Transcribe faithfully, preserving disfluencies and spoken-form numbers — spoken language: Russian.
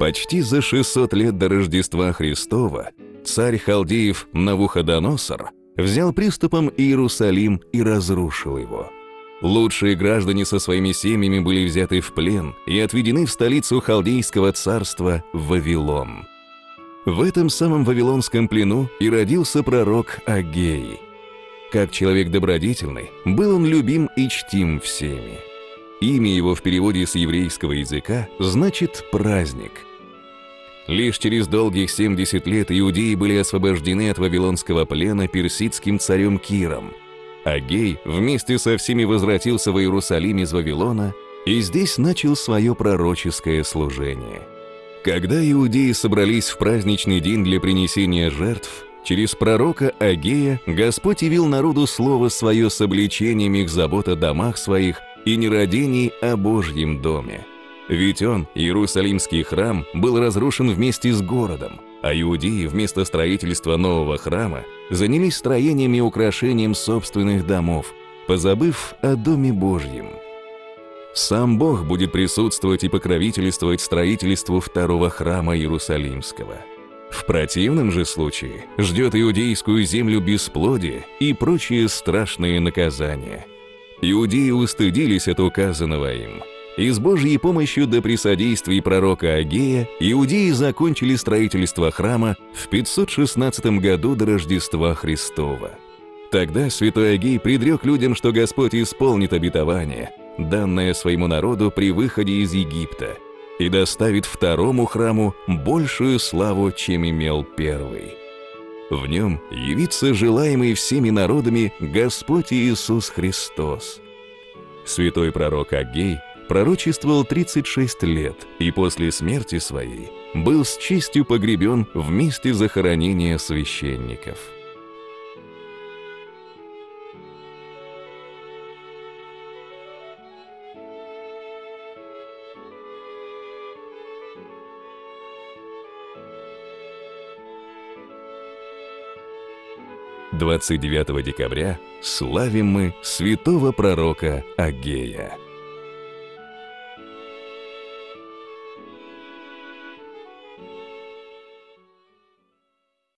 Почти за шестьсот лет до Рождества Христова царь халдеев Навуходоносор взял приступом Иерусалим и разрушил его. Лучшие граждане со своими семьями были взяты в плен и отведены в столицу халдейского царства Вавилон. В этом самом вавилонском плену и родился пророк Аггей. Как человек добродетельный, был он любим и чтим всеми. Имя его в переводе с еврейского языка значит «праздник». Лишь через долгих семьдесят лет иудеи были освобождены от вавилонского плена персидским царем Киром. Аггей вместе со всеми возвратился в Иерусалим из Вавилона и здесь начал свое пророческое служение. Когда иудеи собрались в праздничный день для принесения жертв, через пророка Аггея Господь явил народу слово свое с обличением их забот о домах своих и нерадений о Божьем доме. Ведь он, Иерусалимский храм, был разрушен вместе с городом, а иудеи вместо строительства нового храма занялись строением и украшением собственных домов, позабыв о Доме Божьем. Сам Бог будет присутствовать и покровительствовать строительству второго храма Иерусалимского. В противном же случае ждет иудейскую землю бесплодие и прочие страшные наказания. Иудеи устыдились от указанного им, и с Божьей помощью да при содействии пророка Аггея иудеи закончили строительство храма в пятьсот шестнадцатом году до Рождества Христова. Тогда святой Аггей предрек людям, что Господь исполнит обетование, данное своему народу при выходе из Египта, и доставит второму храму большую славу, чем имел первый. В нем явится желаемый всеми народами Господь Иисус Христос. Святой пророк Аггей пророчествовал тридцать шесть лет и после смерти своей был с честью погребен в месте захоронения священников. двадцать девятого декабря славим мы святого пророка Аггея.